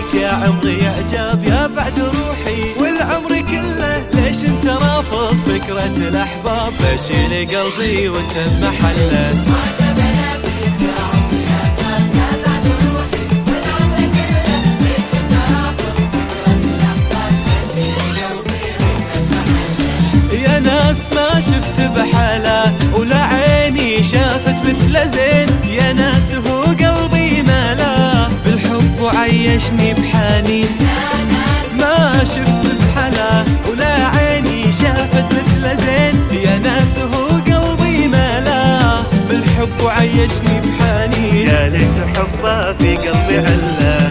فيك يا عمري إعجاب يا بعد روحي والعمر كله، ليش انت رافض فكرة الأحباب؟ بشيل قلبي وانت بمحله. يا ناس ما شفت بحاله ولا عيني شافت مثل زين، يا ناس هو قلبي ماله بالحب وعيشني بحنين. ما شفت بحاله ولا عيني شافت مثل زين، يا ناس هو قلبي ماله بالحب وعيشني بحنين. يا ليت حبه في قلبي عله.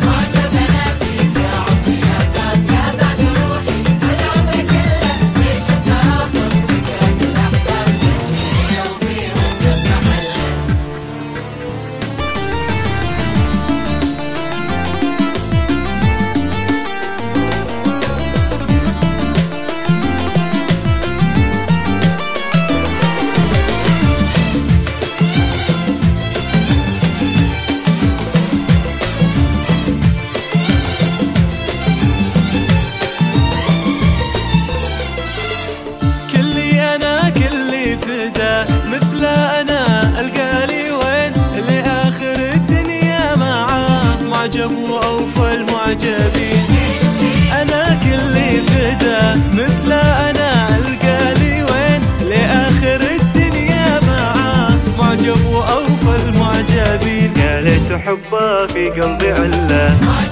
مثل أنا ألقالي وين لآخر الدنيا معاه، معجب وأوفى المعجبين. أنا كلي فدا مثل أنا ألقالي وين لآخر الدنيا معاه، معجب وأوفى المعجبين. يا ليت حبه في قلبي عله.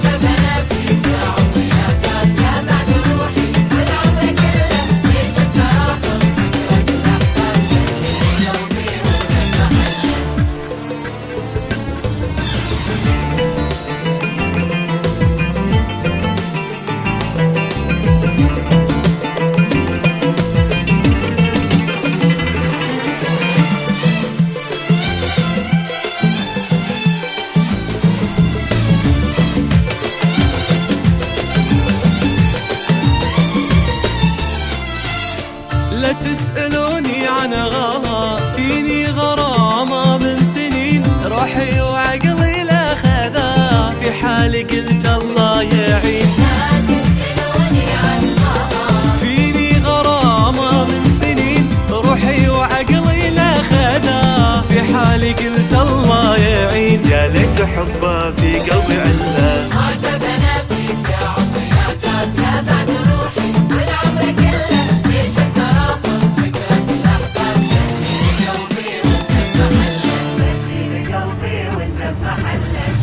لا تسألوني عن غلا، فيني غرامة من سنين، روحي وعقلي لا خذا، في حالي قلت الله يعين. لا تسألوني عن غلا، فيني غرامة من سنين، روحي وعقلي لا خذا، في حالي قلت الله يعين. يا ليت حبه في قلبي عله. عجبنا فيك يا عمري إعجاب يا بعد روحي والعمر كله، ليش انت رافض فكرة الأحباب؟ بشيل قلبي وانت بمحله. بشيل قلبي وانت بمحله.